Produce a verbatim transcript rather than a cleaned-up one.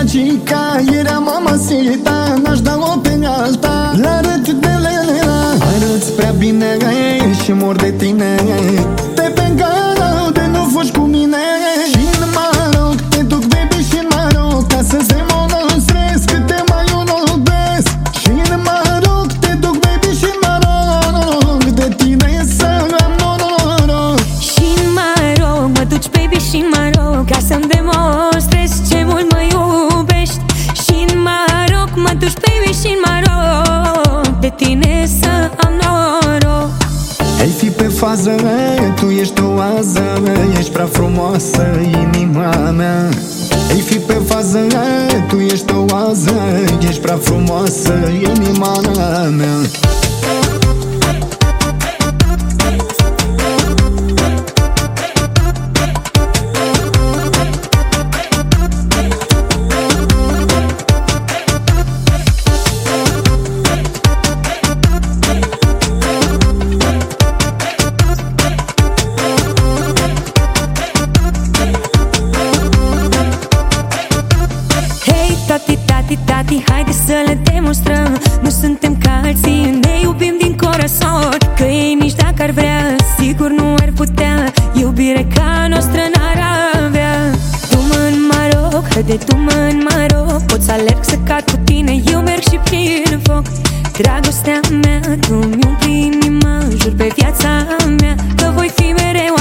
chica, era mamacita, n-aș da-o pe alta. Le-arăt de lelea, arăți prea bine și mor de tine. Te pengau de nu fugi cu mine. Și-n Maroc te duc, baby, și-n Maroc, ca să-ți demonstrez cât te mai iubesc. Și-n Maroc te duc, baby, și-n Maroc, de tine să am noroc. Și-n Maroc mă duci, baby, și-n Maroc, ca să-mi demonstrez ce mult mă iubești. Și-n Maroc mă duci, baby, și-n Maroc, de tine să am noroc. Ai fi pe fază, tu ești o oază, ești prea frumoasă, inima mea. Ai fi pe fază, tu ești o oază, ești prea frumoasă, inima mea. Tati, tati, tati, haide să le demonstrăm. Nu suntem ca alții, ne iubim din corazon. Că ei nici dacă ar vrea, sigur nu ar putea. Iubire ca noastră n-ar avea. Du-mă în Maroc, haide du-mă în Maroc. Pot să alerg să cad cu tine, eu merg și prin foc. Dragostea mea, tu-mi umpli inima, jur pe viața mea că voi fi mereu